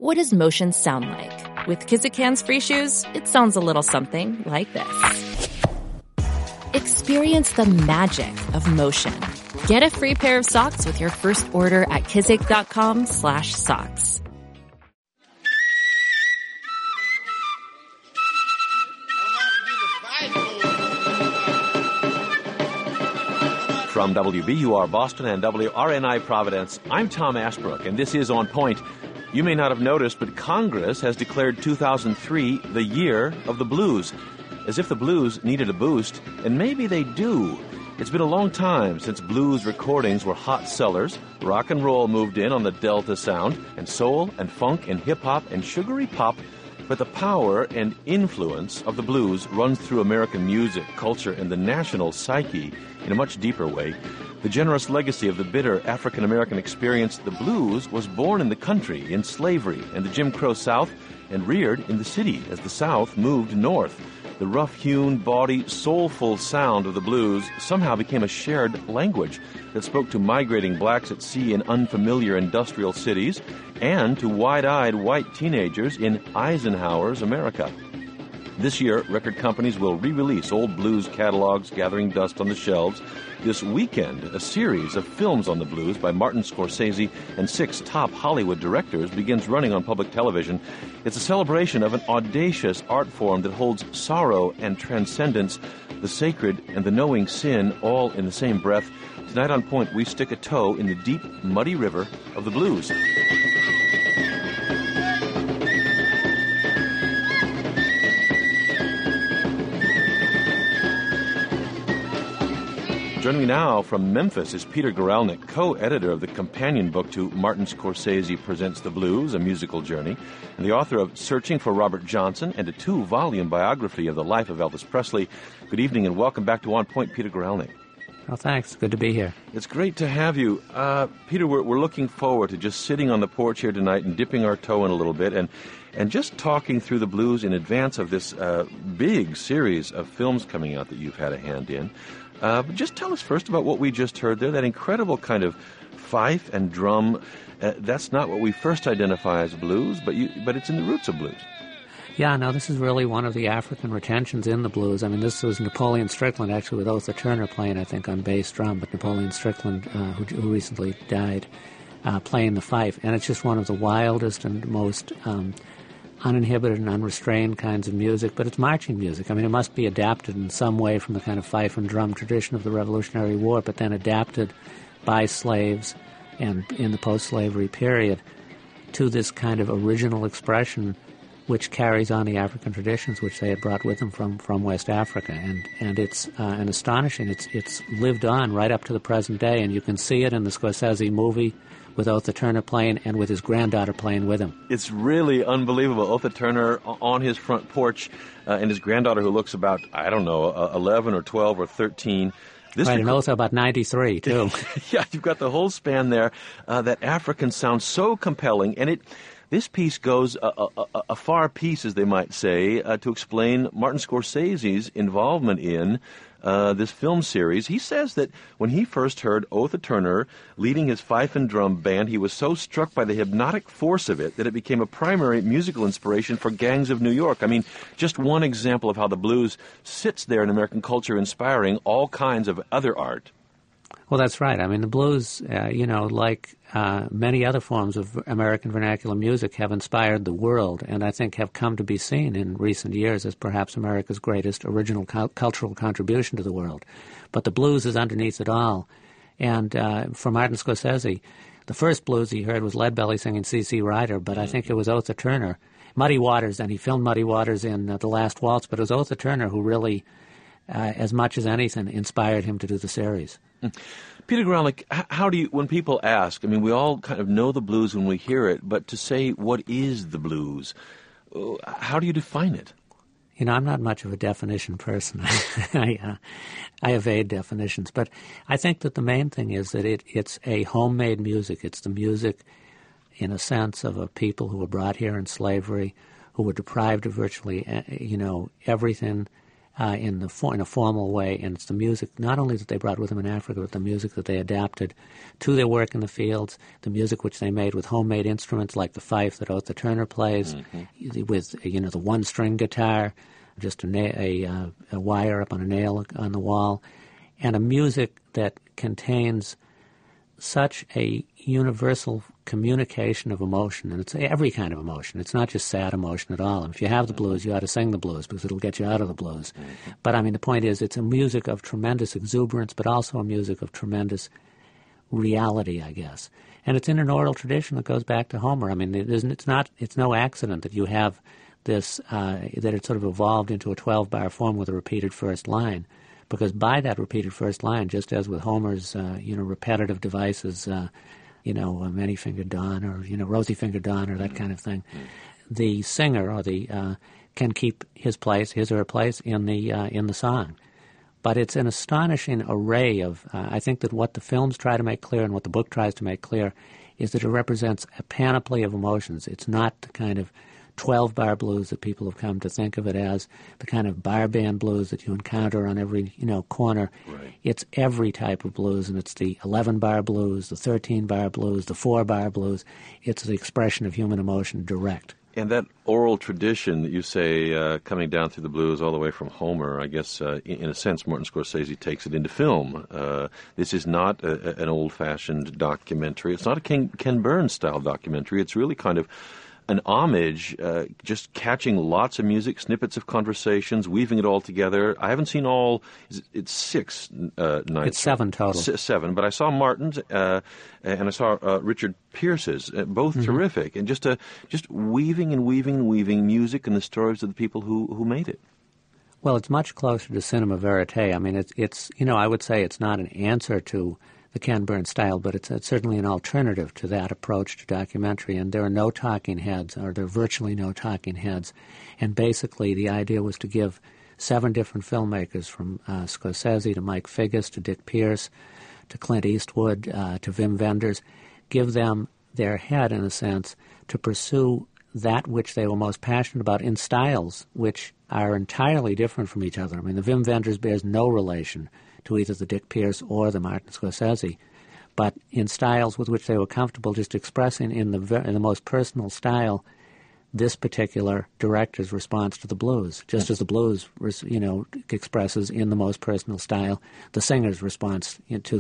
What does motion sound like? With Kizik hands-free shoes, it sounds a little something like this. Experience the magic of motion. Get a free pair of socks with your first order at kizik.com/socks. From WBUR Boston and WRNI Providence, I'm Tom Ashbrook, and this is On Point. You may not have noticed, but Congress has declared 2003 the year of the blues, as if the blues needed a boost, and maybe they do. It's been a long time since blues recordings were hot sellers. Rock and roll moved in on the Delta sound, and soul and funk and hip-hop and sugary pop. But the power and influence of the blues runs through American music, culture, and the national psyche in a much deeper way. The generous legacy of the bitter African-American experience, the blues, was born in the country, in slavery, and the Jim Crow South, and reared in the city as the South moved north. The rough-hewn, bawdy, soulful sound of the blues somehow became a shared language that spoke to migrating blacks at sea in unfamiliar industrial cities and to wide-eyed white teenagers in Eisenhower's America. This year, record companies will re-release old blues catalogs gathering dust on the shelves. This weekend, a series of films on the blues by Martin Scorsese and 6 top Hollywood directors begins running on public television. It's a celebration of an audacious art form that holds sorrow and transcendence, the sacred and the knowing sin, all in the same breath. Tonight on Point, we stick a toe in the deep, muddy river of the blues. Joining me now from Memphis is Peter Guralnick, co-editor of the companion book to Martin Scorsese Presents the Blues, A Musical Journey, and the author of Searching for Robert Johnson and a 2-volume biography of the life of Elvis Presley. Good evening and welcome back to On Point, Peter Guralnick. Oh, thanks. Good to be here. It's great to have you. Peter, we're looking forward to just sitting on the porch here tonight and dipping our toe in a little bit and just talking through the blues in advance of this big series of films coming out that you've had a hand in. But just tell us first about what we just heard there, that incredible kind of fife and drum. That's not what we first identify as blues, but it's in the roots of blues. Yeah, no, this is really one of the African retentions in the blues. I mean, this was Napoleon Strickland, actually, with Otha Turner playing, I think, on bass drum, but Napoleon Strickland, who recently died, playing the fife. And it's just one of the wildest and most uninhibited and unrestrained kinds of music, but it's marching music. I mean, it must be adapted in some way from the kind of fife and drum tradition of the Revolutionary War, but then adapted by slaves and in the post-slavery period to this kind of original expression which carries on the African traditions which they had brought with them from West Africa. And it's an astonishing, it's lived on right up to the present day, and you can see it in the Scorsese movie with Otha Turner playing and with his granddaughter playing with him. It's really unbelievable. Otha Turner on his front porch and his granddaughter who looks about, 11 or 12 or 13. And Otha about 93, too. Yeah, you've got the whole span there. That African sounds so compelling, and this piece goes a far piece, as they might say, to explain Martin Scorsese's involvement in this film series. He says that when he first heard Otha Turner leading his fife and drum band, he was so struck by the hypnotic force of it that it became a primary musical inspiration for Gangs of New York. I mean, just one example of how the blues sits there in American culture, inspiring all kinds of other art. Well, that's right. I mean, the blues, like many other forms of American vernacular music, have inspired the world, and I think have come to be seen in recent years as perhaps America's greatest original cultural contribution to the world. But the blues is underneath it all. And for Martin Scorsese, the first blues he heard was Leadbelly singing C.C. Ryder, but I think it was Otha Turner. Muddy Waters, and he filmed Muddy Waters in The Last Waltz, but it was Otha Turner who really, as much as anything, inspired him to do the series. Peter Guralnick, how do you, when people ask, I mean, we all kind of know the blues when we hear it, but to say what is the blues, how do you define it? You know, I'm not much of a definition person. I evade definitions, but I think that the main thing is that it's a homemade music. It's the music, in a sense, of a people who were brought here in slavery, who were deprived of virtually, everything, in a formal way, and it's the music not only that they brought with them in Africa, but the music that they adapted to their work in the fields, the music which they made with homemade instruments like the fife that Otha Turner plays, with the one-string guitar, just a wire up on a nail on the wall, and a music that contains such a universal communication of emotion, and it's every kind of emotion. It's not just sad emotion at all. And if you have the blues, you ought to sing the blues because it'll get you out of the blues. But, I mean, the point is it's a music of tremendous exuberance, but also a music of tremendous reality, I guess. And it's in an oral tradition that goes back to Homer. I mean, it's no accident that you have this, that it sort of evolved into a 12-bar form with a repeated first line. Because by that repeated first line, just as with Homer's, repetitive devices, Many-Fingered Dawn or, Rosy-Fingered Dawn or that kind of thing, the singer or can keep his or her place in the song. But it's an astonishing array of, I think that what the films try to make clear and what the book tries to make clear is that it represents a panoply of emotions. It's not the kind of 12-bar blues that people have come to think of it as, the kind of bar band blues that you encounter on every corner. Right. It's every type of blues, and it's the 11-bar blues, the 13-bar blues, the 4-bar blues. It's the expression of human emotion direct. And that oral tradition that you say coming down through the blues all the way from Homer, I guess in a sense Martin Scorsese takes it into film. This is not an old-fashioned documentary. It's not a Ken Burns-style documentary. It's really kind of an homage, just catching lots of music, snippets of conversations, weaving it all together. I haven't seen all. It's 6 nights. It's 7 total. 7, but I saw Martin's and I saw Richard Pierce's, both terrific, and just weaving and weaving and weaving music and the stories of the people who made it. Well, it's much closer to cinema verite. I mean, it's I would say it's not an answer to the Ken Burns style, but it's certainly an alternative to that approach to documentary. And there are no talking heads, or there are virtually no talking heads. And basically the idea was to give 7 different filmmakers, from Scorsese to Mike Figgis to Dick Pierce to Clint Eastwood to Wim Wenders, give them their head, in a sense, to pursue that which they were most passionate about in styles which are entirely different from each other. I mean, the Wim Wenders bears no relation to either the Dick Pierce or the Martin Scorsese, but in styles with which they were comfortable just expressing in the most personal style this particular director's response to the blues, just as the blues, expresses in the most personal style the singer's response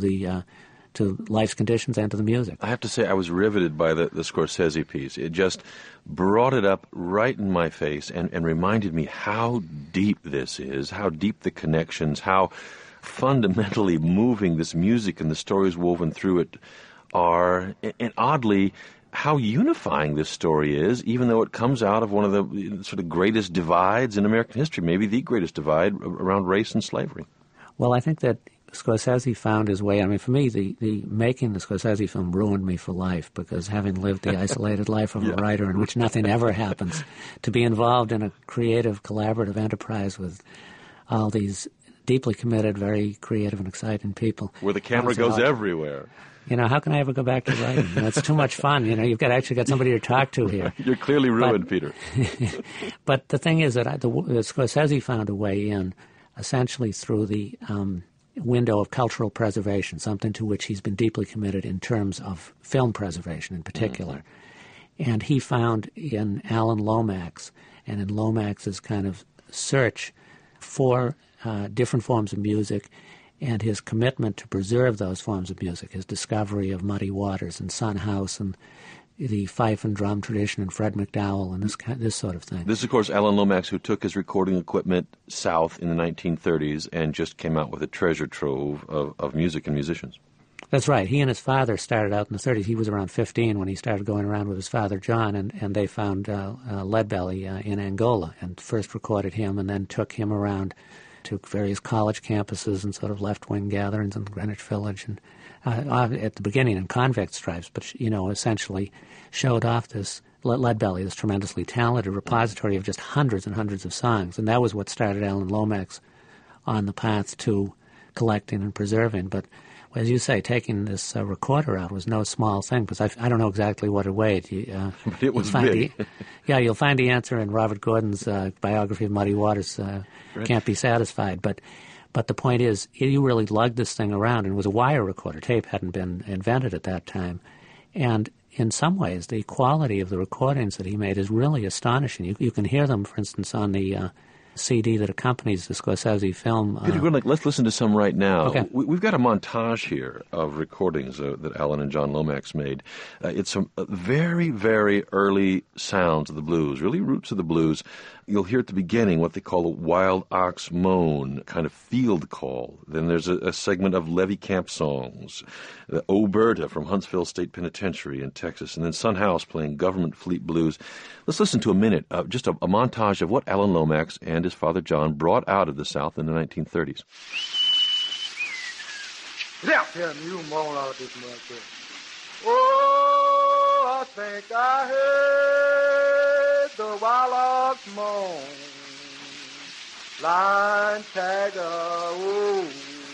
to life's conditions and to the music. I have to say I was riveted by the Scorsese piece. It just brought it up right in my face and reminded me how deep this is, how deep the connections, how fundamentally moving this music and the stories woven through it are, and oddly, how unifying this story is, even though it comes out of one of the sort of greatest divides in American history, maybe the greatest divide around race and slavery. Well, I think that Scorsese found his way. I mean, for me, the making the Scorsese film ruined me for life, because having lived the isolated life of a writer in which nothing ever happens, to be involved in a creative, collaborative enterprise with all these deeply committed, very creative and exciting people. Where the camera goes everywhere. How can I ever go back to writing? It's too much fun. You've actually got somebody to talk to here. You're clearly ruined, Peter. But the thing is that Scorsese found a way in, essentially through the window of cultural preservation, something to which he's been deeply committed in terms of film preservation in particular. And he found in Alan Lomax, and in Lomax's kind of search for different forms of music, and his commitment to preserve those forms of music, his discovery of Muddy Waters and Son House and the fife and drum tradition and Fred McDowell and this sort of thing. This is, of course, Alan Lomax, who took his recording equipment south in the 1930s and just came out with a treasure trove of music and musicians. That's right. He and his father started out in the 30s. He was around 15 when he started going around with his father, John, and they found Leadbelly in Angola and first recorded him and then took him around to various college campuses and sort of left-wing gatherings in Greenwich Village, and at the beginning in convict stripes, but essentially showed off this Leadbelly, this tremendously talented repository of just hundreds and hundreds of songs, and that was what started Alan Lomax on the path to collecting and preserving. But as you say, taking this recorder out was no small thing, because I don't know exactly what it weighed. But it was big. You'll find the answer in Robert Gordon's biography of Muddy Waters, Right. Can't Be Satisfied. But the point is, you really lugged this thing around, and it was a wire recorder. Tape hadn't been invented at that time. And in some ways, the quality of the recordings that he made is really astonishing. You can hear them, for instance, on the CD that accompanies the Scorsese film. Peter Gurlick, let's listen to some right now. Okay. We've got a montage here of recordings that Alan and John Lomax made. It's some very, very early sounds of the blues, really roots of the blues. You'll hear at the beginning what they call a wild ox moan, kind of field call. Then there's a segment of levee camp songs, Oberta from Huntsville State Penitentiary in Texas, and then Son House playing Government Fleet Blues. Let's listen to a minute, just a montage of what Alan Lomax and his father John brought out of the South in the 1930s. Oh, I think I heard the wild ox moan. Line tagger, oh,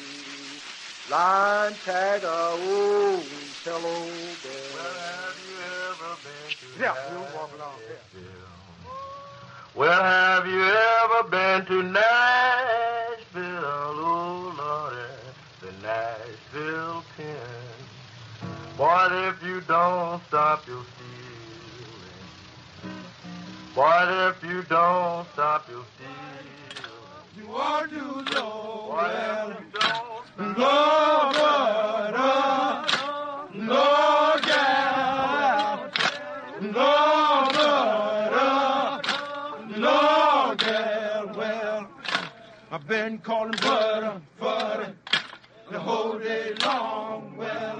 line tagger, oh, hello there. Well, have you ever been to Nashville? Walk along there. Well, have you ever been to Nashville, oh, Lordy, the Nashville Pen? But if you don't stop your stealing, but if you don't stop your stealing, you are too low. But if you don't stop, Lord, yeah, Lord, Lord, yeah, well, I've been calling butter, butter, the whole day long, well,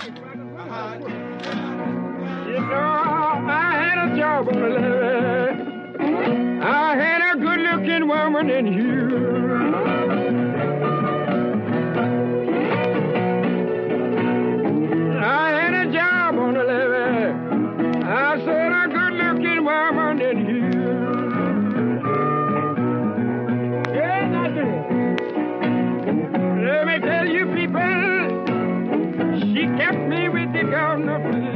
you know, I had a job on the levee. I had a good-looking woman in you. I had a job on the levee. I said a good-looking woman in you. Yes, I did. Let me tell you, people, she kept me with the governor, please.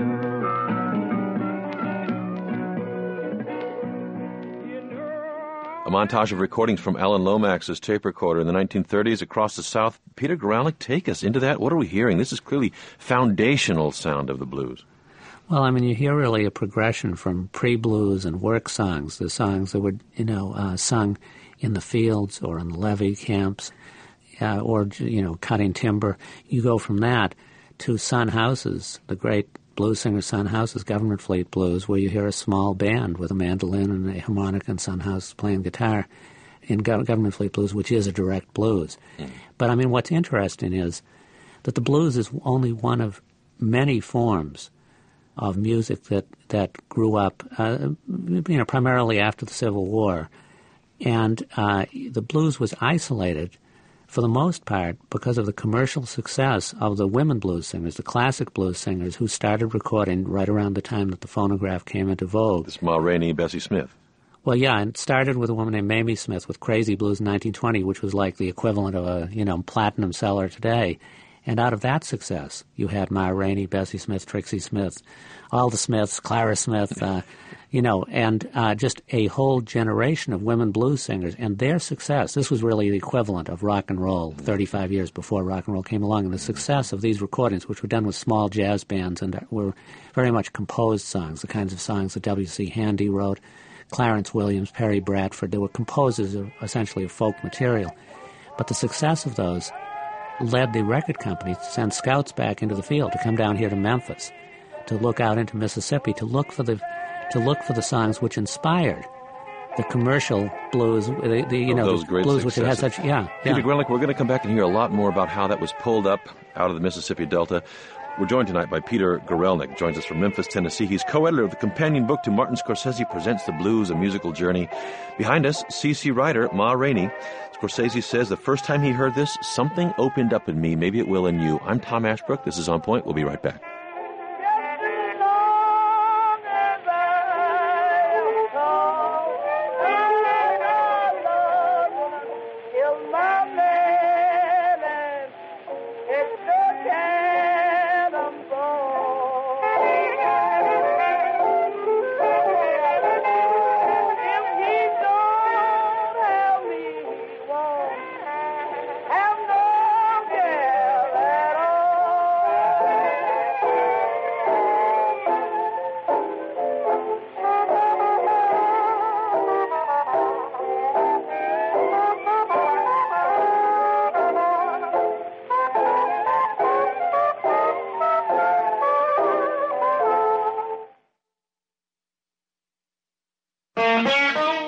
A montage of recordings from Alan Lomax's tape recorder in the 1930s across the South. Peter Gurlick, take us into that. What are we hearing? This is clearly foundational sound of the blues. Well, I mean, you hear really a progression from pre-blues and work songs, the songs that were, sung in the fields or in the levee camps, or, cutting timber. You go from that to Son House's, the great blues singer Son House's Government Fleet Blues, where you hear a small band with a mandolin and a harmonica and Son House playing guitar in Government Fleet Blues, which is a direct blues. But, I mean, what's interesting is that the blues is only one of many forms of music that grew up, primarily after the Civil War. And the blues was isolated for the most part because of the commercial success of the women blues singers, the classic blues singers who started recording right around the time that the phonograph came into vogue. This Ma Rainey, Bessie Smith. Well, yeah, and it started with a woman named Mamie Smith with Crazy Blues in 1920, which was like the equivalent of a, platinum seller today. And out of that success, you had Ma Rainey, Bessie Smith, Trixie Smith, all the Smiths, Clara Smith, and just a whole generation of women blues singers. And their success, this was really the equivalent of rock and roll 35 years before rock and roll came along. And the success of these recordings, which were done with small jazz bands and were very much composed songs, the kinds of songs that W.C. Handy wrote, Clarence Williams, Perry Bradford, they were composers of essentially of folk material. But the success of those led the record companies to send scouts back into the field, to come down here to Memphis, to look out into Mississippi, to look for the songs which inspired the commercial blues, those great blues successes. which had such, Peter Gurlick, we're going to come back and hear a lot more about how that was pulled up out of the Mississippi Delta. We're joined tonight by Peter Gurlick, joins us from Memphis, Tennessee. He's co-editor of the companion book to Martin Scorsese Presents the Blues, A Musical Journey. Behind us, CC writer Ma Rainey. Scorsese says the first time he heard this, something opened up in me. Maybe it will in you. I'm Tom Ashbrook. This is On Point. We'll be right back. It's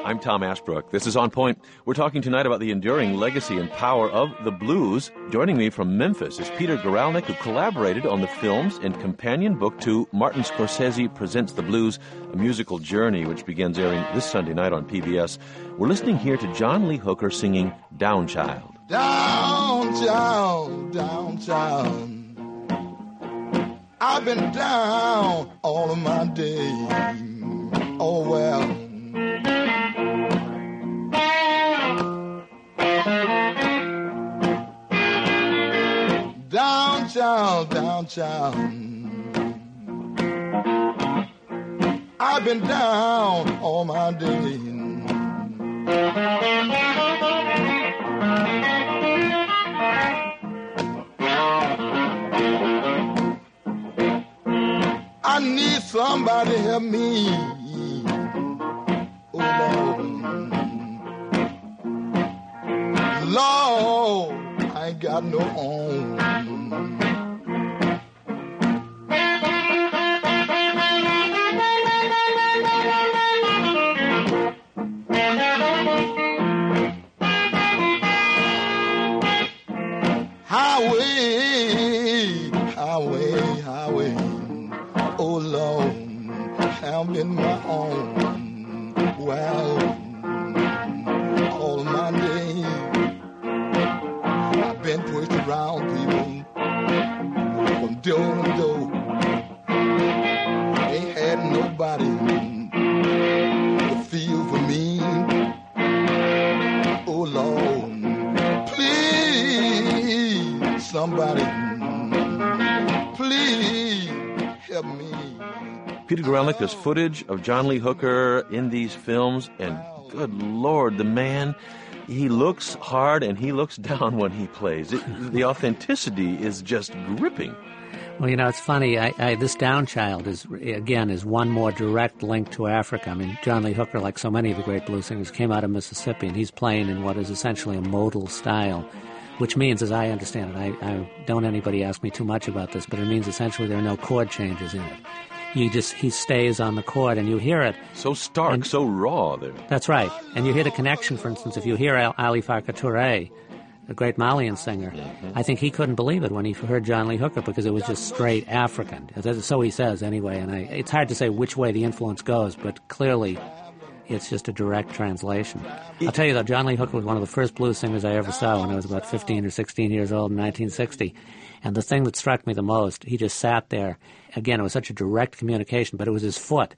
I'm Tom Ashbrook. This is On Point. We're talking tonight about the enduring legacy and power of the blues. Joining me from Memphis is Peter Guralnick, who collaborated on the films and companion book to Martin Scorsese Presents the Blues, a musical journey, which begins airing this Sunday night on PBS. We're listening here to John Lee Hooker singing Down Child. Down, child, down, child. I've been down all of my days. Oh, well. Down, child, down, child. I've been down all my days. I need somebody to help me. Oh, Lord. Lord, I ain't got no home. Highway, highway, highway. Oh, Lord, I'm in my own. Well, all my days I've been pushed around people from door to door. Ain't had nobody to feel for me. Oh, Lord, please, somebody, please help me. Peter Guralnick, there's footage of John Lee Hooker in these films, and good Lord, the man, he looks hard and he looks down when he plays. The authenticity is just gripping. Well, it's funny. This Down Child is one more direct link to Africa. I mean, John Lee Hooker, like so many of the great blues singers, came out of Mississippi, and he's playing in what is essentially a modal style, which means, as I understand it, I don't anybody ask me too much about this, but it means essentially there are no chord changes in it. He stays on the chord, and you hear it. So stark, so raw there. That's right. And you hear the connection, for instance, if you hear Ali Farka Touré, the great Malian singer, I think he couldn't believe it when he heard John Lee Hooker because it was just straight African. So he says, anyway, and it's hard to say which way the influence goes, but clearly it's just a direct translation. I'll tell you, though, John Lee Hooker was one of the first blues singers I ever saw when I was about 15 or 16 years old in 1960. And the thing that struck me the most, he just sat there. Again, it was such a direct communication, but it was his foot.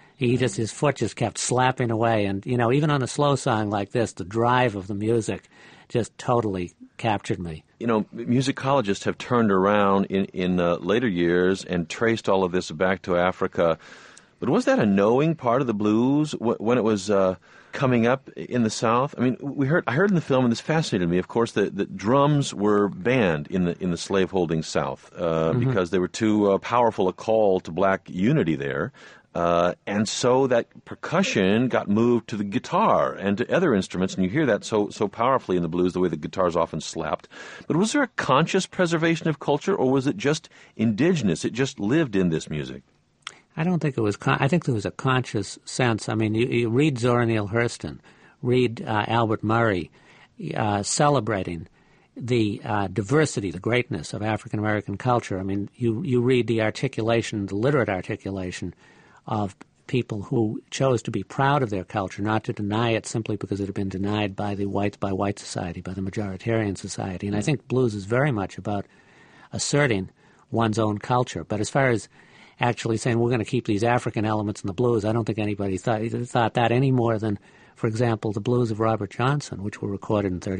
His foot just kept slapping away. And, even on a slow song like this, the drive of the music just totally captured me. Musicologists have turned around in later years and traced all of this back to Africa. But was that a knowing part of the blues when it was coming up in the South? I mean, I heard in the film, and this fascinated me, of course, that drums were banned in the slaveholding South because they were too powerful a call to black unity there. And so that percussion got moved to the guitar and to other instruments, and you hear that so powerfully in the blues, the way the guitar is often slapped. But was there a conscious preservation of culture, or was it just indigenous? It just lived in this music? I don't think it was. I think there was a conscious sense. I mean, you read Zora Neale Hurston, read Albert Murray, celebrating the diversity, the greatness of African American culture. I mean, you read the articulation, the literate articulation of people who chose to be proud of their culture, not to deny it simply because it had been denied by white society, by the majoritarian society. And I think blues is very much about asserting one's own culture. But as far as actually saying we're going to keep these African elements in the blues, I don't think anybody thought that any more than, for example, the blues of Robert Johnson, which were recorded in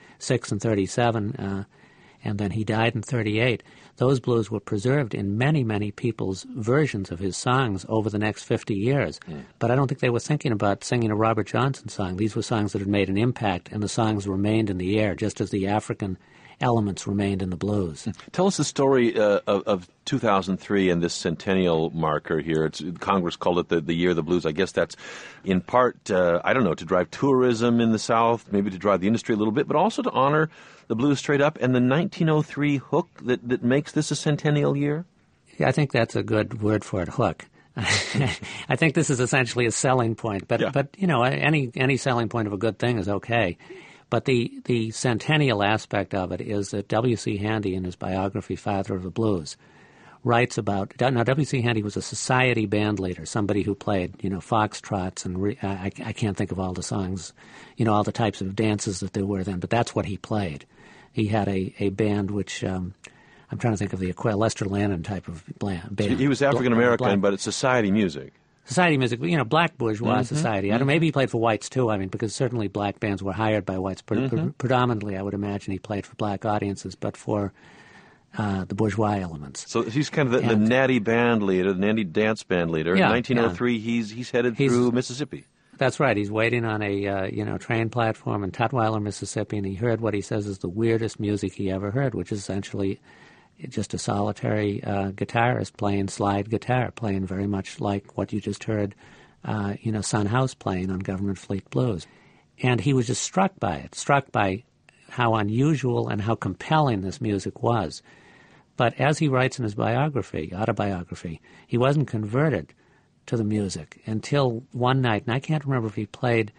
36 and 37, and then he died in 38. Those blues were preserved in many, many people's versions of his songs over the next 50 years. But I don't think they were thinking about singing a Robert Johnson song. These were songs that had made an impact, and the songs remained in the air, just as the African elements remained in the blues. Tell us the story of 2003 and this centennial marker here. Congress called it the Year of the Blues. I guess that's in part, to drive tourism in the South, maybe to drive the industry a little bit, but also to honor the blues straight up, and the 1903 hook that makes this a centennial year? Yeah, I think that's a good word for it, hook. I think this is essentially a selling point, but any selling point of a good thing is okay. But the centennial aspect of it is that W.C. Handy, in his biography, Father of the Blues, writes about. Now, W.C. Handy was a society band leader, somebody who played, foxtrots, and I can't think of all the songs, all the types of dances that there were then, but that's what he played. He had a band which. I'm trying to think of the Lester Lannon type of band. He was African-American, but it's society music. Society music, black bourgeois society. I don't know, maybe he played for whites too, because certainly black bands were hired by whites. Predominantly, I would imagine he played for black audiences, but for the bourgeois elements. So he's kind of the natty band leader, the natty dance band leader. In 1903, he's headed through Mississippi. That's right. He's waiting on a train platform in Tutwiler, Mississippi, and he heard what he says is the weirdest music he ever heard, which is essentially just a solitary guitarist playing slide guitar, playing very much like what you just heard, Son House playing on Government Fleet Blues. And he was just struck by how unusual and how compelling this music was. But as he writes in his autobiography, he wasn't converted to the music until one night, and I can't remember if he played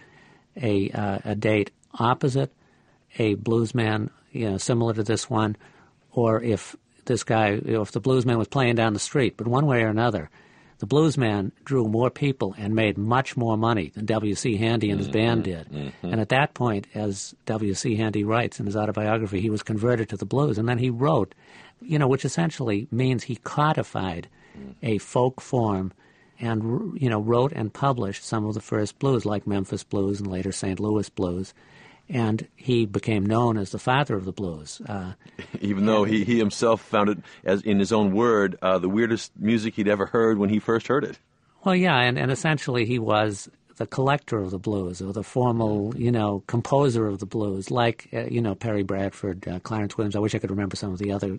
a date opposite a bluesman, similar to this one, or if this guy, if the bluesman was playing down the street. But one way or another, the bluesman drew more people and made much more money than W.C. Handy and his band did. And at that point, as W.C. Handy writes in his autobiography, he was converted to the blues. And then he wrote, which essentially means he codified a folk form and, wrote and published some of the first blues, like Memphis Blues and later St. Louis Blues. And he became known as the father of the blues. Even though he himself found it, as in his own word, the weirdest music he'd ever heard when he first heard it. Well, yeah, and essentially he was the collector of the blues, or the formal, composer of the blues, like, Perry Bradford, Clarence Williams. I wish I could remember some of the other,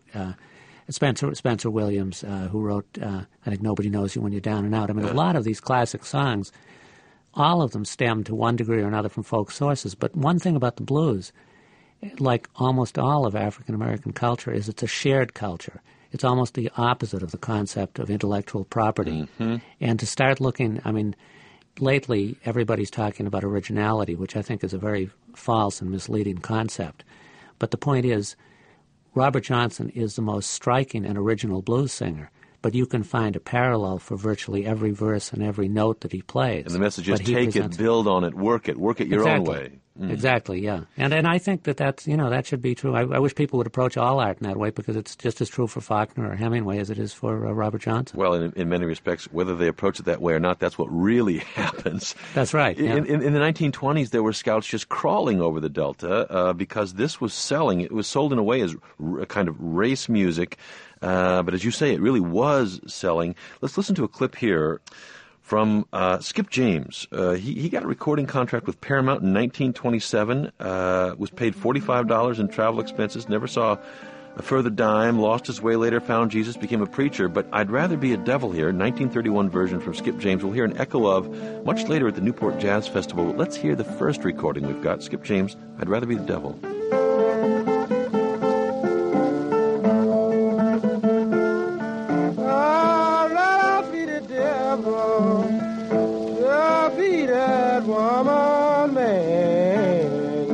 Spencer Williams, who wrote, I think, Nobody Knows You When You're Down and Out. I mean, a lot of these classic songs, all of them stem to one degree or another from folk sources. But one thing about the blues, like almost all of African-American culture, is it's a shared culture. It's almost the opposite of the concept of intellectual property. And to start looking, lately everybody's talking about originality, which I think is a very false and misleading concept. But the point is, Robert Johnson is the most striking and original blues singer. But you can find a parallel for virtually every verse and every note that he plays. And the message is take it, build on it, work it your own way. Exactly, yeah. And I think that's, that should be true. I wish people would approach all art in that way, because it's just as true for Faulkner or Hemingway as it is for Robert Johnson. Well, in many respects, whether they approach it that way or not, that's what really happens. That's right. Yeah. In the 1920s, there were scouts just crawling over the Delta because this was selling. It was sold in a way as a kind of race music. But as you say, it really was selling. Let's listen to a clip here from Skip James. He got a recording contract with Paramount in 1927, was paid $45 in travel expenses, never saw a further dime, lost his way later, found Jesus, became a preacher. But I'd Rather Be a Devil here, 1931 version from Skip James. We'll hear an echo of much later at the Newport Jazz Festival. Let's hear the first recording we've got. Skip James, I'd Rather Be the Devil. Woman, man.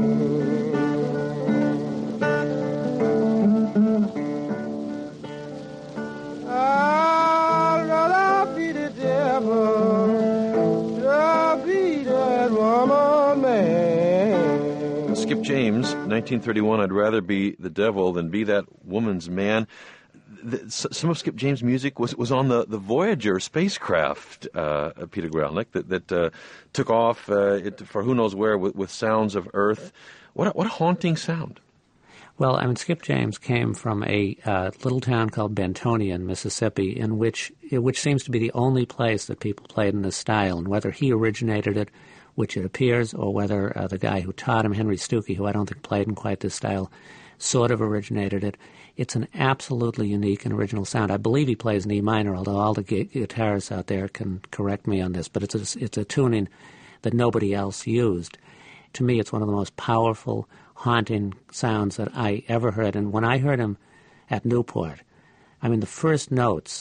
I'd rather be the devil, to be that woman, man. Skip James, 1931, I'd rather be the devil than be that woman's man. Some of Skip James' music was on the Voyager spacecraft, Peter Gralnick, that took off for who knows where with sounds of Earth. What a haunting sound. Well, Skip James came from a little town called Bentonia in Mississippi, which seems to be the only place that people played in this style. And whether he originated it, which it appears, or whether the guy who taught him, Henry Stuckey, who I don't think played in quite this style, sort of originated it. It's an absolutely unique and original sound. I believe he plays in E minor, although all the guitarists out there can correct me on this, but it's a tuning that nobody else used. To me, it's one of the most powerful, haunting sounds that I ever heard. And when I heard him at Newport, the first notes,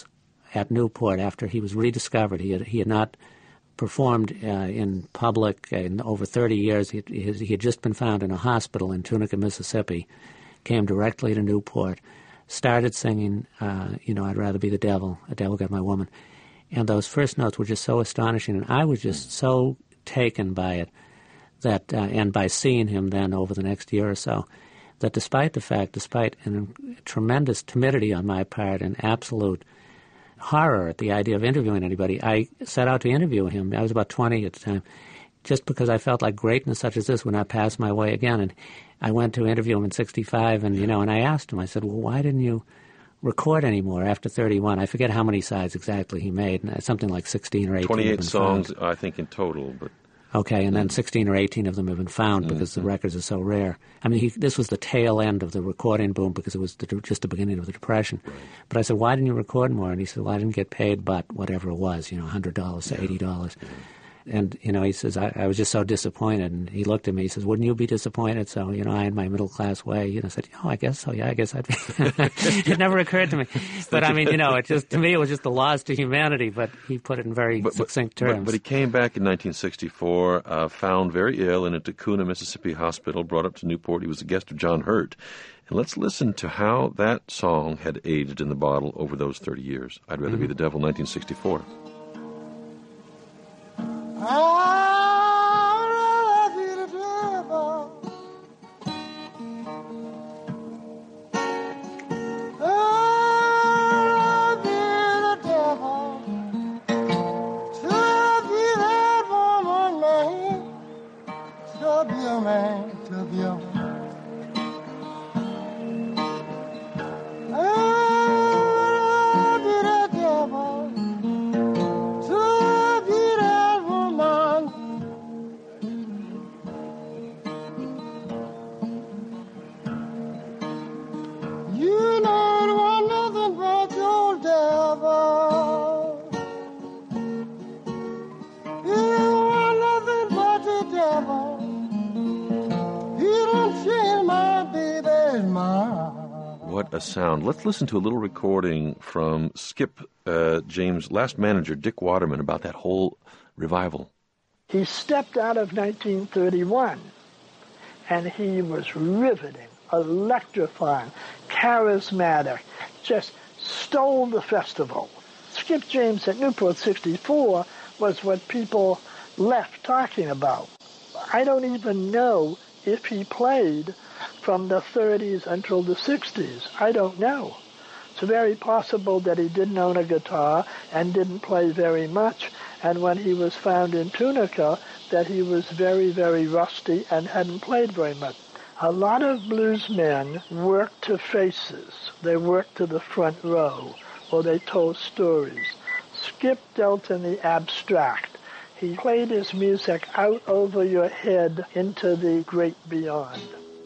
at Newport after he was rediscovered. He had not performed in public in over 30 years. He had just been found in a hospital in Tunica, Mississippi, came directly to Newport, started singing, I'd rather be the devil got my woman. And those first notes were just so astonishing, and I was just so taken by it that, and by seeing him then over the next year or so, that despite a tremendous timidity on my part and absolute horror at the idea of interviewing anybody, I set out to interview him. I was about 20 at the time, just because I felt like greatness such as this would not pass my way again. And I went to interview him in 1965, and I asked him, I said, well, why didn't you record anymore after 31? I forget how many sides exactly he made, something like 16 or 18. 28 songs, I think, in total, but... Okay, and then 16 or 18 of them have been found because the records are so rare. I mean, this was the tail end of the recording boom because it was just the beginning of the Depression. Right. But I said, why didn't you record more? And he said, well, I didn't get paid but whatever it was, $100 to $80. Yeah. And, he says, I was just so disappointed. And he looked at me, he says, wouldn't you be disappointed? So, I, in my middle-class way, said, I guess so. Yeah, I guess I'd be. It never occurred to me. But, I mean, to me, it was just a loss to humanity. But he put it in very succinct terms. But he came back in 1964, found very ill in a Tacuna, Mississippi hospital, brought up to Newport. He was a guest of John Hurt. And let's listen to how that song had aged in the bottle over those 30 years. I'd Rather Be the Devil, 1964. I'd rather be the devil. I'd be the devil to be that woman, man, to be a man, to be a man. I'd be the devil to be that woman. You don't want nothing but your devil. You don't want nothing but the devil. You don't change my baby's mind. What a sound. Let's listen to a little recording from Skip James' last manager, Dick Waterman, about that whole revival. He stepped out of 1931, and he was riveting, electrifying, charismatic, just stole the festival. Skip James at Newport 64 was what people left talking about. I don't even know if he played from the 30s until the 60s. I don't know. It's very possible that he didn't own a guitar and didn't play very much, and when he was found in Tunica, that he was very, very rusty and hadn't played very much. A lot of bluesmen worked to faces. They worked to the front row, or they told stories. Skip dealt in the abstract. He played his music out over your head into the great beyond.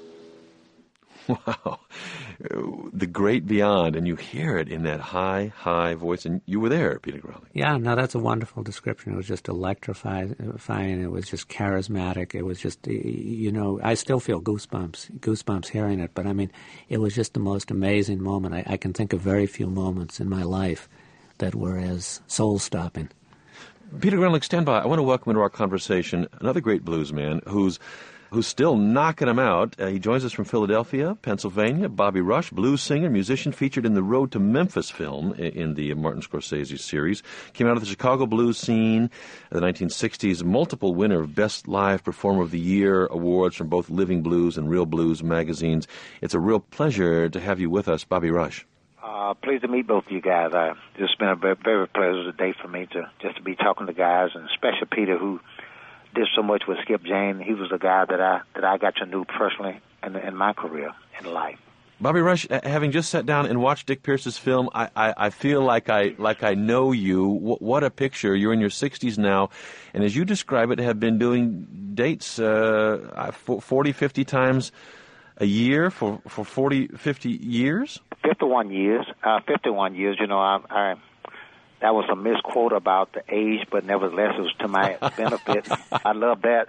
Wow. The great beyond, and you hear it in that high, high voice, and you were there, Peter Growling. Yeah, no, that's a wonderful description. It was just electrifying. It was just charismatic. It was just, I still feel goosebumps hearing it, but I mean, it was just the most amazing moment. I can think of very few moments in my life that were as soul-stopping. Peter Growling, stand by. I want to welcome into our conversation another great bluesman who's still knocking them out. He joins us from Philadelphia, Pennsylvania. Bobby Rush, blues singer, musician, featured in the Road to Memphis film in the Martin Scorsese series. Came out of the Chicago blues scene in the 1960s. Multiple winner of Best Live Performer of the Year awards from both Living Blues and Real Blues magazines. It's a real pleasure to have you with us, Bobby Rush. Pleased to meet both of you guys. It's been a very, very pleasant day for me to be talking to guys, and especially Peter, who did so much with Skip James. He was a guy that I got to know personally in my career in life. Bobby Rush, having just sat down and watched Dick Pierce's film, I feel like I know you. What a picture! You're in your 60s now, and as you describe it, have been doing dates 40, 50 times a year for 40, 50 years. 51 years. 51 years. I that was a misquote about the age, but nevertheless, it was to my benefit. I love that.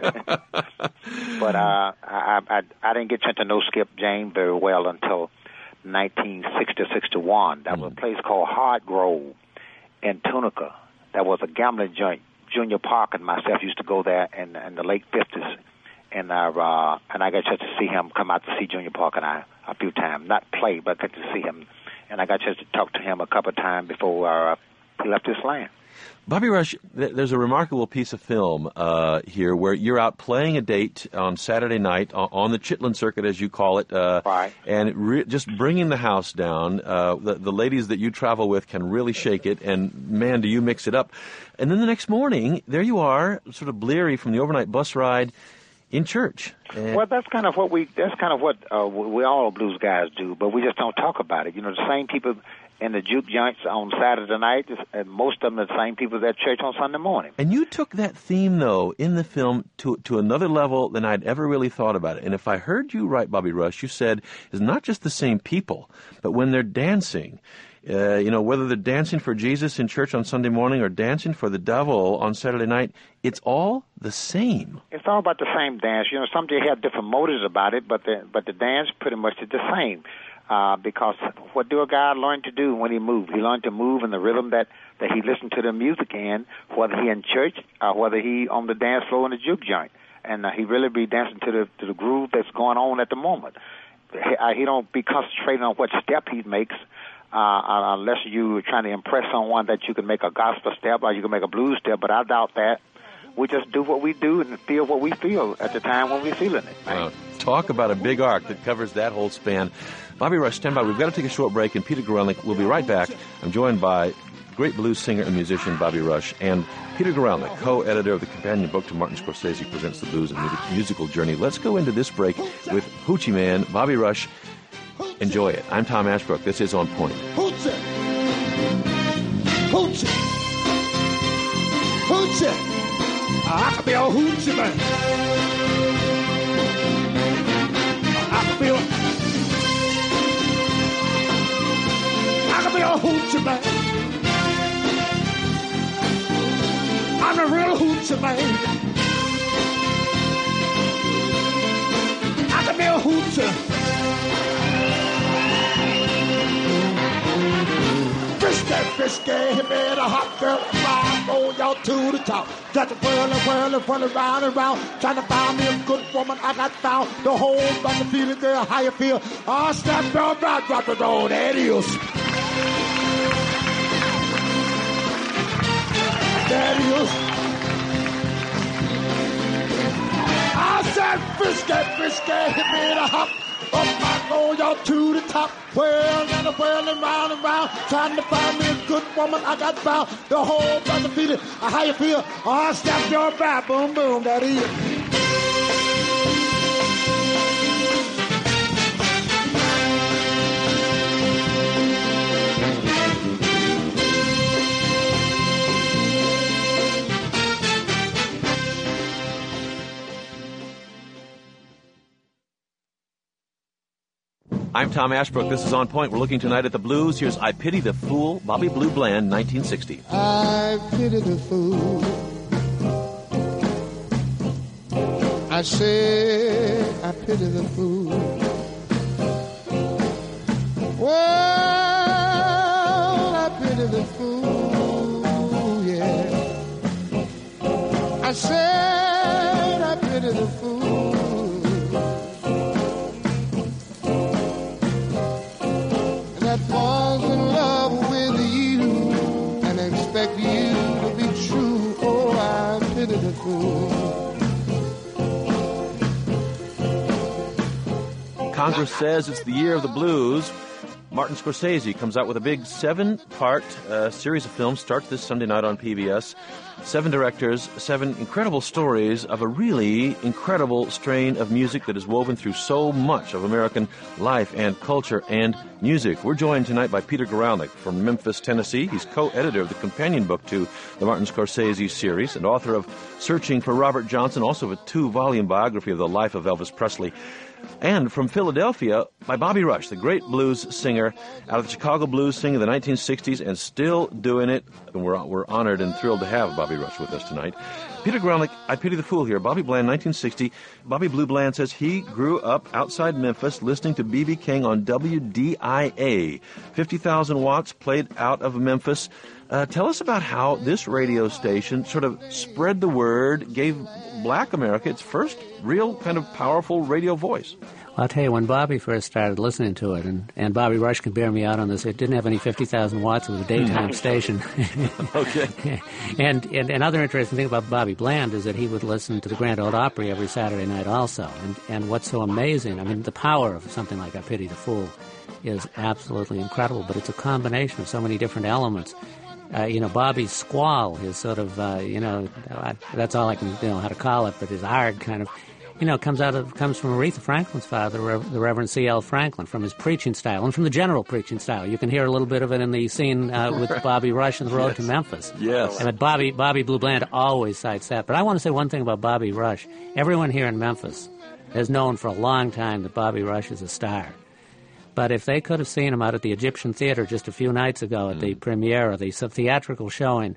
But I didn't get to know Skip James very well until 1960-61. That was a place called Hard Grove in Tunica. That was a gambling joint. Junior Park and myself used to go there in the late 50s. And I got a chance to see him, come out to see Junior Park and I a few times. Not play, but got to see him. And I got a chance to talk to him a couple of times before he left this land. Bobby Rush, there's a remarkable piece of film here where you're out playing a date on Saturday night on the Chitlin Circuit, as you call it, right. And just bringing the house down. The ladies that you travel with can really shake it, and man, do you mix it up. And then the next morning, there you are, sort of bleary from the overnight bus ride in church. Well, that's kind of what we all blues guys do, but we just don't talk about it. You know, the same people in the juke joints on Saturday night, and most of them are the same people at church on Sunday morning. And you took that theme, though, in the film to another level than I'd ever really thought about it. And if I heard you right, Bobby Rush, you said it's not just the same people, but when they're dancing, whether they're dancing for Jesus in church on Sunday morning or dancing for the devil on Saturday night, it's all the same. It's all about the same dance. You know, some they have different motives about it, but the dance pretty much is the same. Because what do a guy learn to do when he moves? He learned to move in the rhythm that he listened to the music in, whether he in church or whether he on the dance floor in the juke joint. And he really be dancing to the groove that's going on at the moment. He don't be concentrating on what step he makes, unless you're trying to impress someone that you can make a gospel step or you can make a blues step, but I doubt that. We just do what we do and feel what we feel at the time when we're feeling it. Right? Talk about a big arc that covers that whole span. Bobby Rush, stand by. We've got to take a short break, and Peter Guralnick will be right back. I'm joined by great blues singer and musician Bobby Rush and Peter Guralnick, co-editor of the companion book to Martin Scorsese Presents the Blues and Musical Journey. Let's go into this break with Hoochie Man, Bobby Rush. Enjoy it. I'm Tom Ashbrook. This is On Point. Hoochie! Hoochie! Hoochie! I can be a hoochie man. I can be a hoochie man. I'm a real hoochie man. I can be a hoochie. Frisky, he made a hot girl ride, roll y'all to the top. Got to whirling round and round, trying to find me a good woman. I got found the whole bunch of feeling there, how you feel. Oh, snap, drop the road, there it is. There it is. I said frisky, he made a hop. Up I go, y'all to the top, whirling round and round, trying to find me a good woman. I got found the whole bunch of feeling. How you feel? Oh, snap your back, boom, boom, that is. I'm Tom Ashbrook. This is On Point. We're looking tonight at the blues. Here's I Pity the Fool, Bobby Blue Bland, 1960. I pity the fool. I say I pity the fool. Well, I pity the fool, yeah. I said I pity the fool. That falls in love with you and expect you to be true. Oh, I pity the fool. Congress says it's the year of the blues. Martin Scorsese comes out with a big 7-part series of films, starts this Sunday night on PBS. 7 directors, 7 incredible stories of a really incredible strain of music that is woven through so much of American life and culture and music. We're joined tonight by Peter Guralnick from Memphis, Tennessee. He's co-editor of the companion book to the Martin Scorsese series and author of Searching for Robert Johnson, also of a 2-volume biography of the life of Elvis Presley. And from Philadelphia, by Bobby Rush, the great blues singer out of the Chicago blues scene of the 1960s and still doing it. And we're honored and thrilled to have Bobby Bobby Rush with us tonight. Peter Gronick, I Pity the Fool here. Bobby Bland, 1960. Bobby Blue Bland says he grew up outside Memphis listening to B.B. King on WDIA. 50,000 watts played out of Memphis. Tell us about how this radio station sort of spread the word, gave black America its first real kind of powerful radio voice. I'll tell you, when Bobby first started listening to it, and Bobby Rush can bear me out on this, it didn't have any 50,000 watts. It was a daytime station. Okay. And another interesting thing about Bobby Bland is that he would listen to the Grand Ole Opry every Saturday night also. And what's so amazing, I mean, the power of something like I Pity the Fool is absolutely incredible, but it's a combination of so many different elements. Bobby's squall, his sort of, that's all I can how to call it, but his art kind of, comes from Aretha Franklin's father, the Reverend C.L. Franklin, from his preaching style and from the general preaching style. You can hear a little bit of it in the scene with Bobby Rush and the Road to Memphis. Yes. And Bobby Blue Bland always cites that. But I want to say one thing about Bobby Rush. Everyone here in Memphis has known for a long time that Bobby Rush is a star. But if they could have seen him out at the Egyptian Theater just a few nights ago at the premiere, the theatrical showing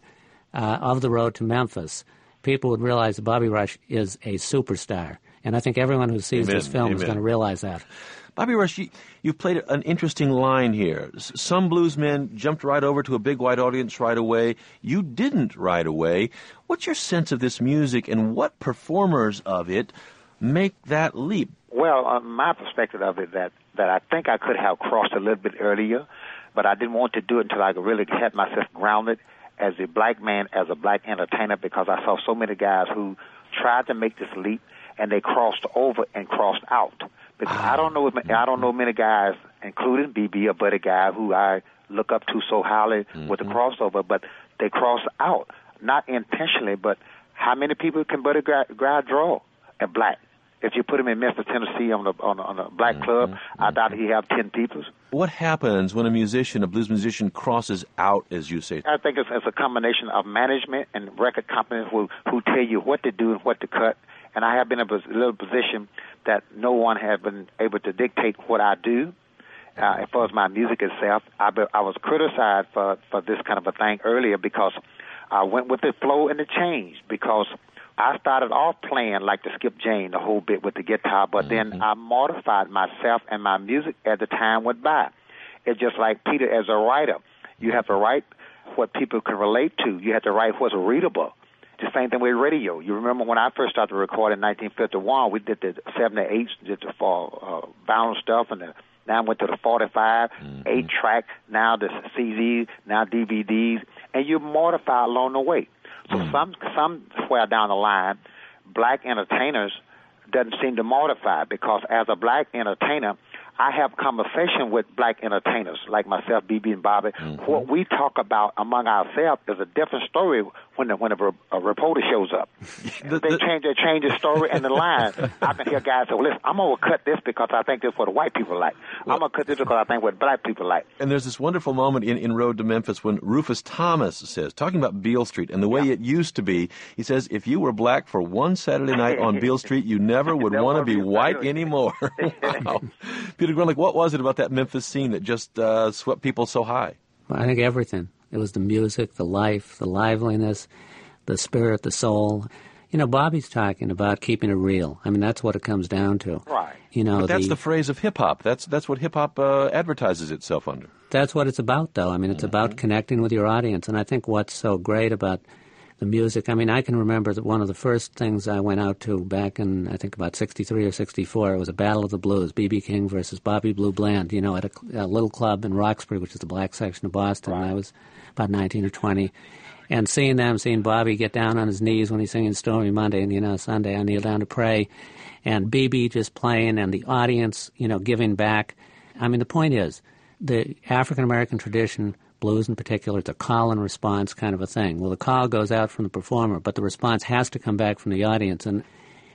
of The Road to Memphis, people would realize that Bobby Rush is a superstar. And I think everyone who sees this film is going to realize that. Bobby Rush, you've played an interesting line here. Some bluesmen jumped right over to a big white audience right away. You didn't right away. What's your sense of this music, and what performers of it make that leap? Well, my perspective of it, that I think I could have crossed a little bit earlier, but I didn't want to do it until I really had myself grounded as a black man, as a black entertainer, because I saw so many guys who tried to make this leap, and they crossed over and crossed out. Because I don't know many guys, including BB, a buddy guy who I look up to so highly with the crossover, but they crossed out, not intentionally. But how many people can Buddy Guy draw at black? If you put him in Memphis, Tennessee, on a black club, I doubt he'd have 10 people. What happens when a blues musician, crosses out, as you say? I think it's a combination of management and record companies who tell you what to do and what to cut. And I have been in a little position that no one has been able to dictate what I do. As far as my music itself, I was criticized for this kind of a thing earlier because I went with the flow and the change, because I started off playing like the Skip James, the whole bit with the guitar, but then I modified myself and my music as the time went by. It's just like Peter, as a writer, you have to write what people can relate to. You have to write what's readable. The same thing with radio. You remember when I first started recording in 1951, we did the 7 to 8, did the vinyl stuff, and now I went to the 45, 8-track, now the CDs, now DVDs, and you modify along the way. So somewhere down the line, black entertainers doesn't seem to modify, because as a black entertainer, I have conversation with black entertainers like myself, BB and Bobby. What we talk about among ourselves is a different story when a reporter shows up. They change the story and the line. I can hear guys say, well, listen, I'm going to cut this because I think this is what the white people like. I'm going to cut this because I think what black people like. And there's this wonderful moment in Road to Memphis when Rufus Thomas says, talking about Beale Street and the way it used to be, he says, if you were black for one Saturday night on Beale Street, you never would want to be white anymore. Wow. Peter Gronick, what was it about that Memphis scene that just swept people so high? Well, I think everything. It was the music, the life, the liveliness, the spirit, the soul. Bobby's talking about keeping it real. I mean, that's what it comes down to. Right. But that's the phrase of hip-hop. That's what hip-hop advertises itself under. That's what it's about, though. I mean, it's about connecting with your audience. And I think what's so great about the music, I mean, I can remember that one of the first things I went out to back in, I think, about 63 or 64, it was a Battle of the Blues, B.B. King versus Bobby Blue Bland, at a little club in Roxbury, which is the black section of Boston. Right. And I was about 19 or 20. And seeing Bobby get down on his knees when he's singing Stormy Monday, and, Sunday I kneel down to pray, and BB just playing, and the audience, giving back. I mean, the point is, the African-American tradition, blues in particular, it's a call and response kind of a thing. Well, the call goes out from the performer, but the response has to come back from the audience. And,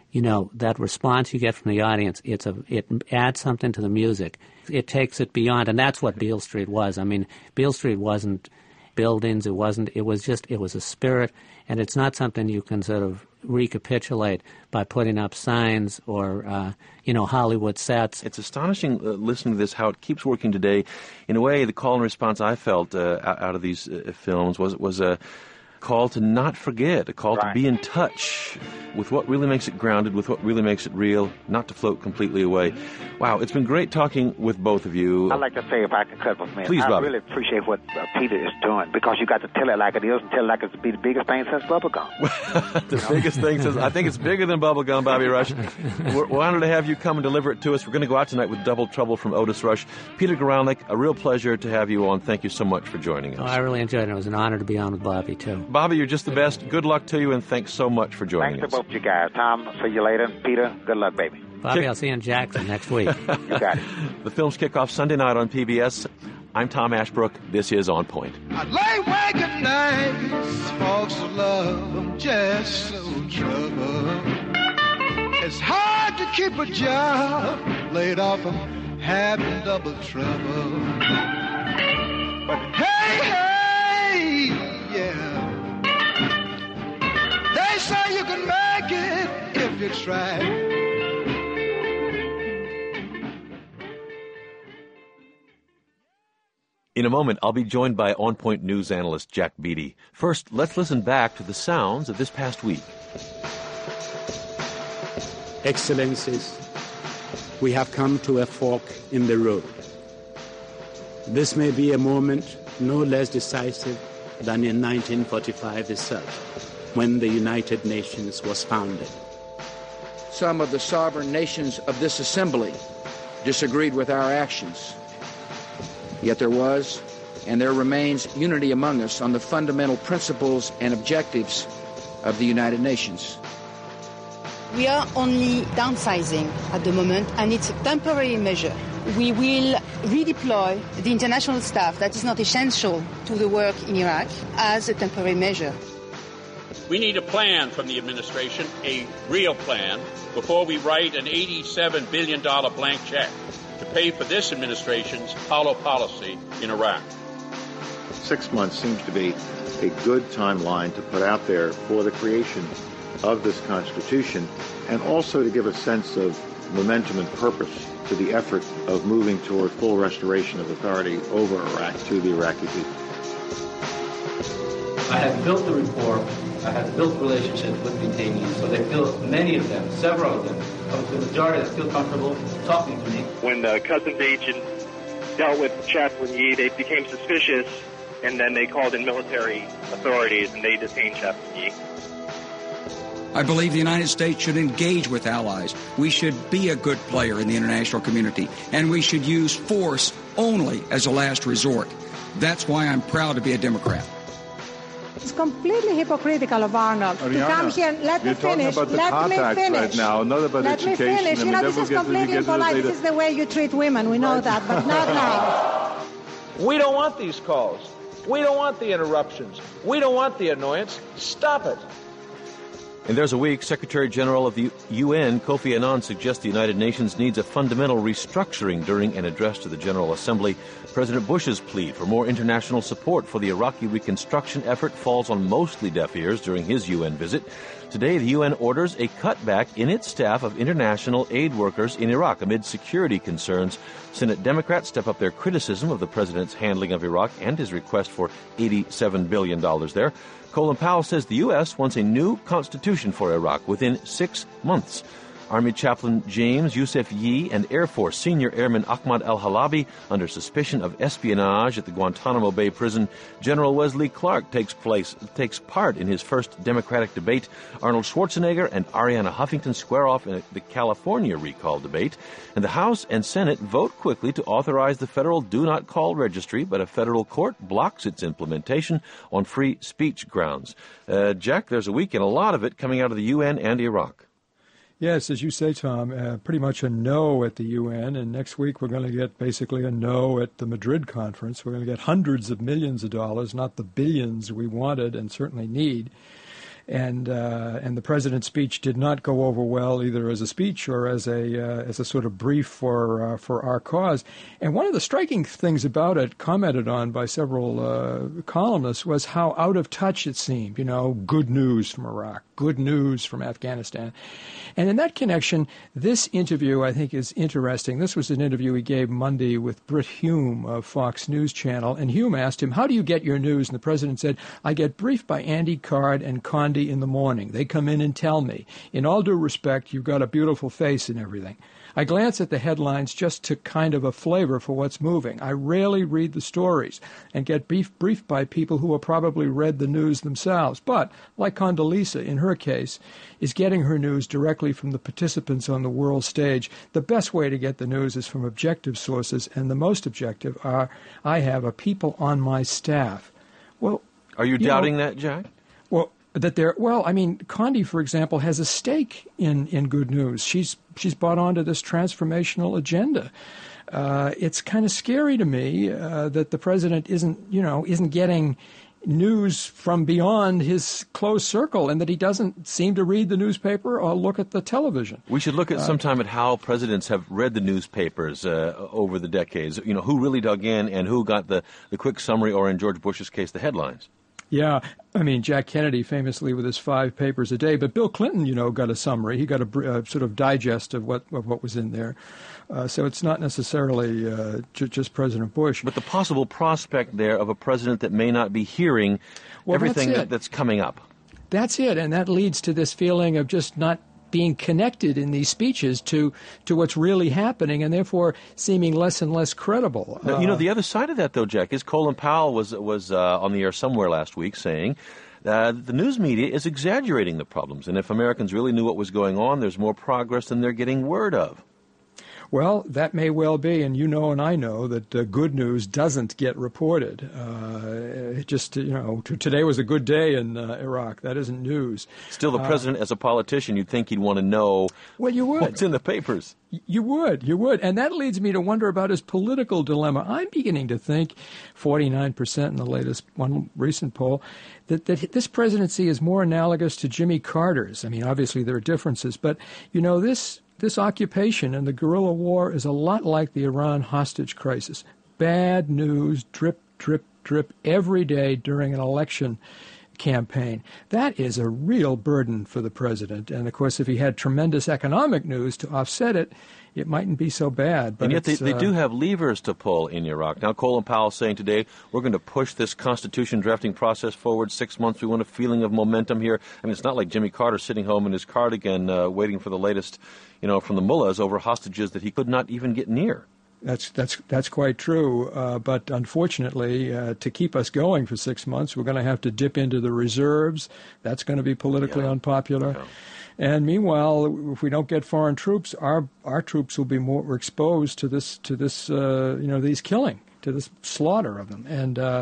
that response you get from the audience, it adds something to the music. It takes it beyond, and that's what Beale Street was. I mean, Beale Street wasn't buildings, it was a spirit, and it's not something you can sort of recapitulate by putting up signs or, Hollywood sets. It's astonishing listening to this, how it keeps working today. In a way, the call and response I felt out of these films was call to not forget, a call to be in touch with what really makes it grounded, with what really makes it real, not to float completely away. Wow, it's been great talking with both of you. I'd like to say, if I can cut off, man, please, I Bobby. really appreciate what Peter is doing, because you got to tell it like it is and tell it like it's the biggest thing since bubblegum. Biggest thing since, I think it's bigger than bubblegum, Bobby Rush. We're honored to have you come and deliver it to us. We're going to go out tonight with Double Trouble from Otis Rush. Peter Guralnick, a real pleasure to have you on. Thank you so much for joining us. Oh, I really enjoyed it. It was an honor to be on with Bobby, too. Bobby, you're just the best. Good luck to you, and thanks so much for joining us. Thanks to both you guys. Tom, see you later. Peter, good luck, baby. Bobby, I'll see you in Jackson next week. You got it. The films kick off Sunday night on PBS. I'm Tom Ashbrook. This is On Point. I lay awake at nights, false love, I'm just so troubled. It's hard to keep a job, laid off, I'm having double trouble. But hey, yeah, they say you can make it if you try. In a moment, I'll be joined by On Point news analyst Jack Beatty. First, let's listen back to the sounds of this past week. Excellencies, we have come to a fork in the road. This may be a moment no less decisive than in 1945 itself, when the United Nations was founded. Some of the sovereign nations of this assembly disagreed with our actions. Yet there was, and there remains, unity among us on the fundamental principles and objectives of the United Nations. We are only downsizing at the moment, and it's a temporary measure. We will redeploy the international staff that is not essential to the work in Iraq as a temporary measure. We need a plan from the administration, a real plan, before we write an $87 billion blank check to pay for this administration's hollow policy in Iraq. 6 months seems to be a good timeline to put out there for the creation of this Constitution, and also to give a sense of momentum and purpose to the effort of moving toward full restoration of authority over Iraq to the Iraqi people. I have built the rapport, I have built relationships with detainees, so they feel, many of them, several of them, the majority that feel comfortable talking to me. When the Cousins agent dealt with Chaplain Yee, they became suspicious, and then they called in military authorities and they detained Chaplain Yee. I believe the United States should engage with allies. We should be a good player in the international community, and we should use force only as a last resort. That's why I'm proud to be a Democrat. It's completely hypocritical of Arnold to come here and let me finish. You're talking about the contacts right now, not about education. Let me finish. You know, this is completely impolite. This is the way you treat women. We know that, but not now. We don't want these calls. We don't want the interruptions. We don't want the annoyance. Stop it. And there's a week, Secretary General of the UN, Kofi Annan, suggests the United Nations needs a fundamental restructuring during an address to the General Assembly. President Bush's plea for more international support for the Iraqi reconstruction effort falls on mostly deaf ears during his UN visit. Today, the UN orders a cutback in its staff of international aid workers in Iraq amid security concerns. Senate Democrats step up their criticism of the president's handling of Iraq and his request for $87 billion there. Colin Powell says the U.S. wants a new constitution for Iraq within 6 months. Army Chaplain James Youssef Yee and Air Force Senior Airman Ahmad al-Halabi under suspicion of espionage at the Guantanamo Bay prison. General Wesley Clark takes part in his first Democratic debate. Arnold Schwarzenegger and Arianna Huffington square off in the California recall debate. And the House and Senate vote quickly to authorize the federal Do Not Call registry, but a federal court blocks its implementation on free speech grounds. Jack, there's a week and a lot of it coming out of the UN and Iraq. Yes, as you say, Tom, pretty much a no at the UN, and next week we're going to get basically a no at the Madrid conference. We're going to get hundreds of millions of dollars, not the billions we wanted and certainly need. And the president's speech did not go over well, either as a speech or as a sort of brief for our cause. And one of the striking things about it, commented on by several columnists, was how out of touch it seemed. Good news from Iraq, good news from Afghanistan. And in that connection, this interview, I think, is interesting. This was an interview he gave Monday with Brit Hume of Fox News Channel. And Hume asked him, how do you get your news? And the president said, I get briefed by Andy Card and Condi in the morning. They come in and tell me, in all due respect, you've got a beautiful face and everything. I glance at the headlines just to kind of a flavor for what's moving. I rarely read the stories and get briefed by people who have probably read the news themselves. But, like Condoleezza, in her case, is getting her news directly from the participants on the world stage. The best way to get the news is from objective sources, and the most objective are people on my staff. Well, are you doubting that, Jack? Well, Condi, for example, has a stake in Good News. She's bought onto this transformational agenda. It's kind of scary to me that the president isn't getting news from beyond his close circle, and that he doesn't seem to read the newspaper or look at the television. We should look at sometime at how presidents have read the newspapers over the decades. Who really dug in and who got the quick summary, or in George Bush's case, the headlines. Yeah, Jack Kennedy famously with his 5 papers a day, but Bill Clinton, got a summary. He got a sort of digest of what was in there. So it's not necessarily just President Bush. But the possible prospect there of a president that may not be hearing everything that's coming up. That's it, and that leads to this feeling of just not being connected in these speeches to what's really happening, and therefore seeming less and less credible. Now, the other side of that, though, Jack, is Colin Powell was on the air somewhere last week saying the news media is exaggerating the problems, and if Americans really knew what was going on, there's more progress than they're getting word of. Well, that may well be, and and I know that good news doesn't get reported. Today was a good day in Iraq. That isn't news. Still, the president, as a politician, you'd think he'd want to know what's in the papers. You would. And that leads me to wonder about his political dilemma. I'm beginning to think, 49% in the latest one recent poll, that this presidency is more analogous to Jimmy Carter's. Obviously there are differences, but, this occupation and the guerrilla war is a lot like the Iran hostage crisis. Bad news, drip, drip, drip, every day during an election campaign. That is a real burden for the president. And, of course, if he had tremendous economic news to offset it, it mightn't be so bad. But and yet they do have levers to pull in Iraq. Now, Colin Powell saying today, we're going to push this constitution drafting process forward 6 months. We want a feeling of momentum here. It's not like Jimmy Carter sitting home in his cardigan waiting for the latest, from the mullahs over hostages that he could not even get near. That's quite true. But unfortunately, to keep us going for 6 months, we're going to have to dip into the reserves. That's going to be politically unpopular. Yeah. And meanwhile, if we don't get foreign troops, our troops will be more exposed to this these killing, to this slaughter of them. And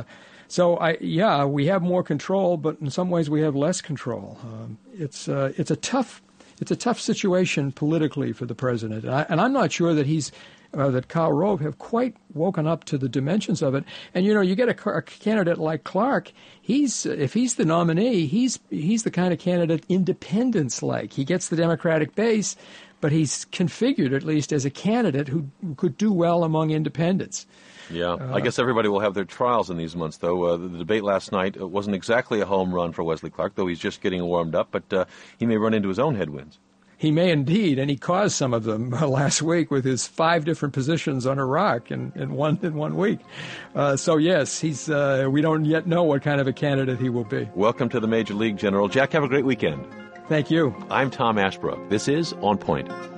we have more control, but in some ways we have less control. It's a tough situation politically for the president, and I'm not sure that that Karl Rove have quite woken up to the dimensions of it. And you get a candidate like Clark. If he's the nominee, he's the kind of candidate independents like. He gets the Democratic base, but he's configured at least as a candidate who could do well among independents. Yeah, I guess everybody will have their trials in these months, though. The debate last night wasn't exactly a home run for Wesley Clark, though he's just getting warmed up, but he may run into his own headwinds. He may indeed, and he caused some of them last week with his 5 different positions on Iraq in 1 week. So yes, we don't yet know what kind of a candidate he will be. Welcome to the Major League, General. Jack, have a great weekend. Thank you. I'm Tom Ashbrook. This is On Point.